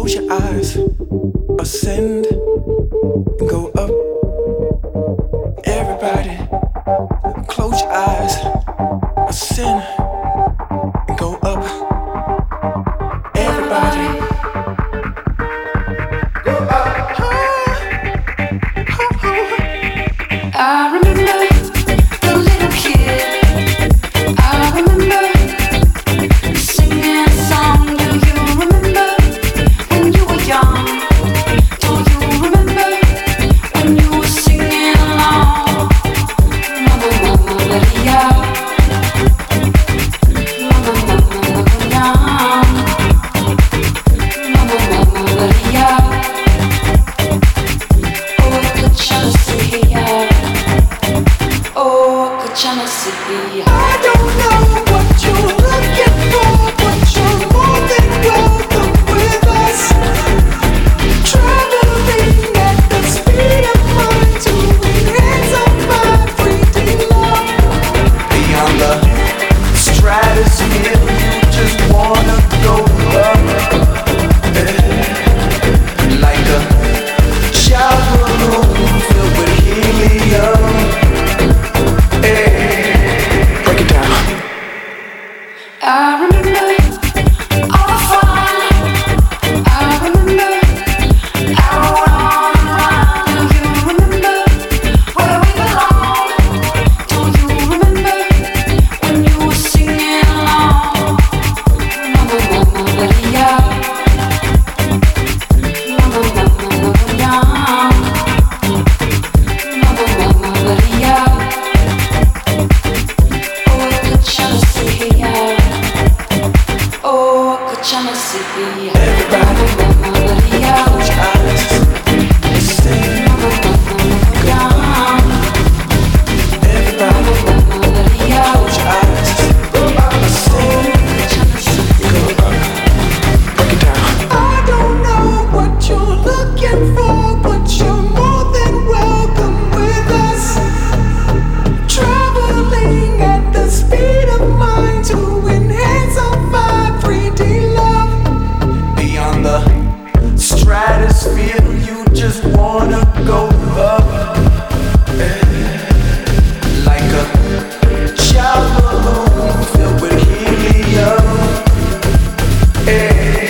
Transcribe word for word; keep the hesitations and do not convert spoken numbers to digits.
Close your eyes, ascend, go up. Everybody, close your eyes, ascend, go up. Everybody, go up. I remember the little kid. I remember singing a song. Do you remember when you were young? Do you remember when you were singing along? Mama, mama, Maria. Mama, mama, Maria. Mama, mama, Maria. Oh, could you see ya? Oh, could you see ya? I don't know what you're looking for, but you're more than welcome with us. Traveling at the speed of light to enhance our five three D love. Beyond the stratosphere, you just wanna go up. Like a shower room filled with helium. Break it down. I remember all the fun. I remember out on the run. Do you remember where we belong? Do you remember when you were singing along? Mama, mama, Maria. Mama, mama, Maria. Mama, mama, Maria. Oh, could you see ya? Oh, could you see ya? Everybody, Mama, Maria. close your eyes. Ascend, Mama, mama, Maria. everybody, Mama, Maria. close your eyes. Ascend, go up. Break it down. I don't know what you're looking for, but you're more than welcome with us. Traveling at the speed of mind to enhance our five three D love. Beyond the stratosphere, you just wanna go up. Like a shower room filled with helium.